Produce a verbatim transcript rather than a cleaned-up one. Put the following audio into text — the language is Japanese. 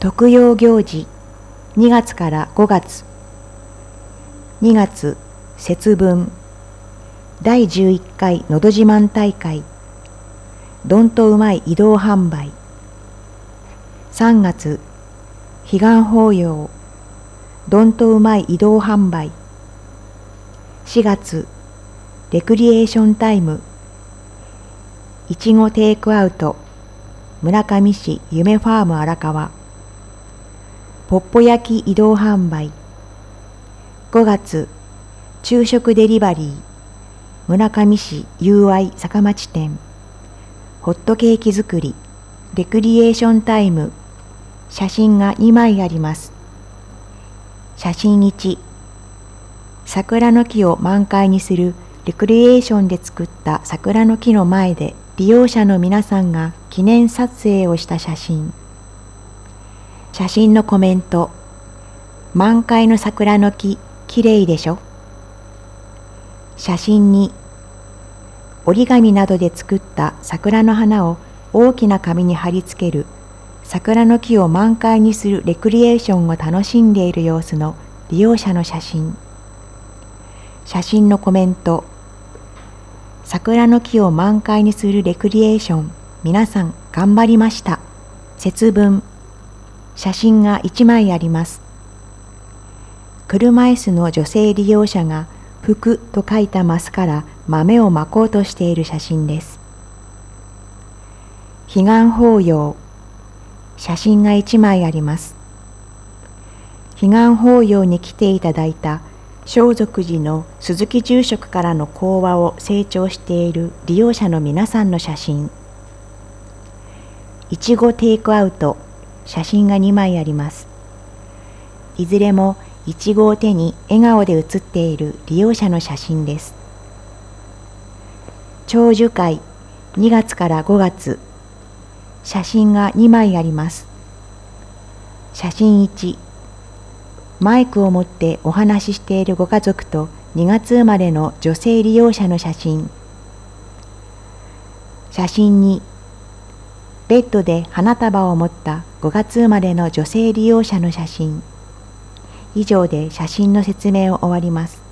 特養行事にがつからごがつ。にがつ節分だいじゅういっかいのど自慢大会どんとうまい移動販売。さんがつ彼岸法要どんとうまい移動販売。しがつレクリエーションタイムいちごテイクアウト村上市夢ファーム荒川。ポッポ焼き移動販売。ごがつ昼食デリバリー村上市友愛坂町店。ホットケーキ作りレクリエーションタイム。写真がにまいあります。写真いち、桜の木を満開にするレクリエーションで作った桜の木の前で利用者の皆さんが記念撮影をした写真。写真のコメント。満開の桜の木、きれいでしょ。写真に、折り紙などで作った桜の花を大きな紙に貼り付ける桜の木を満開にするレクリエーションを楽しんでいる様子の利用者の写真。写真のコメント。桜の木を満開にするレクリエーション、皆さん頑張りました。節分。写真がいちまいあります。車椅子の女性利用者が福と書いたマスから豆をまこうとしている写真です。彼岸法要。写真がいちまいあります。彼岸法要に来ていただいた正徳寺の鈴木住職からの講話を清聴している利用者の皆さんの写真。いちごテイクアウト。写真がにまいあります。いずれもいちごを手に笑顔で写っている利用者の写真です。長寿会にがつからごがつ。写真がにまいあります。写真いち、マイクを持ってお話ししているご家族とにがつ生まれの女性利用者の写真。写真に、ベッドで花束を持ったごがつ生まれの女性利用者の写真。以上で写真の説明を終わります。